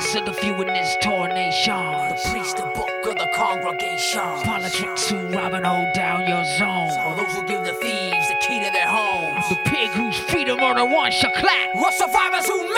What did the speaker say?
voice of the few in this tornation. The priest, the book of the congregation. Politics who rob and hold down your zone. All those who give the thieves the key to their homes. The pig whose freedom murder one shall clap. What survivors who